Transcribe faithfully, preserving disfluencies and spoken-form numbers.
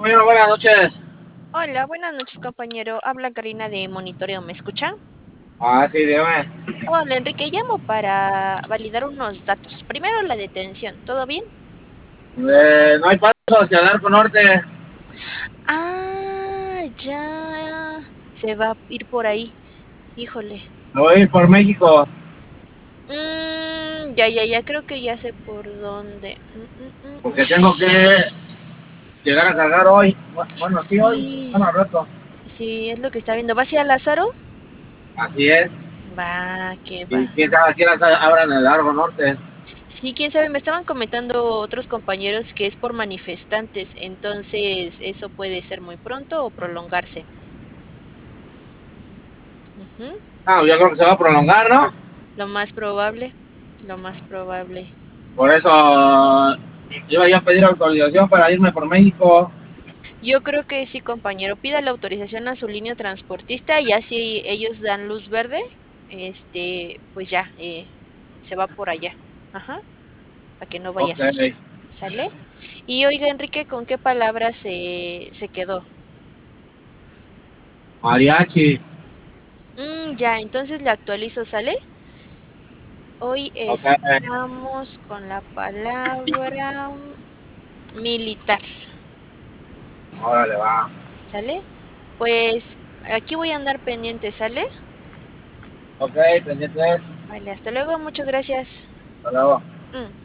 Compañero, buenas noches. Hola, buenas noches, compañero. Habla Karina de Monitoreo. ¿Me escuchan? Ah, sí, dígame. Hola, Enrique. Llamo para validar unos datos. Primero, la detención. ¿Todo bien? Eh, no hay paso hacia el Arco Norte. Ah, ya. Se va a ir por ahí. Híjole. Me voy a ir por México. Mm, ya, ya, ya. Creo que ya sé por dónde. Mm, mm, mm, Porque mm. tengo que llegar a cargar hoy. Bueno, sí, hoy. Sí, Bueno, al rato. sí, es lo que está viendo. ¿Va hacia Lázaro? Así es. Va, que va. Y quién sabe a qué horas abran el Arco Norte. Sí, quién sabe, me estaban comentando otros compañeros que es por manifestantes, entonces eso puede ser muy pronto o prolongarse. Ujú. Ah, yo creo que se va a prolongar, ¿no? Lo más probable, lo más probable. Por eso iba yo a pedir autorización para irme por México. Yo creo que sí, compañero, pida la autorización a su línea transportista y así ellos dan luz verde, este, pues ya, eh, se va por allá. Ajá, para que no vaya a Ok. ser. ¿Sale? Y oiga, Enrique, ¿con qué palabra se, se quedó? Mariachi. Mm, ya, entonces le actualizo, ¿sale? Hoy Ok. estamos con la palabra militar, Órale, va. ¿sale? Pues aquí voy a andar pendiente, ¿sale? Ok, pendientes. Vale, hasta luego, muchas gracias. Hasta luego. Mm.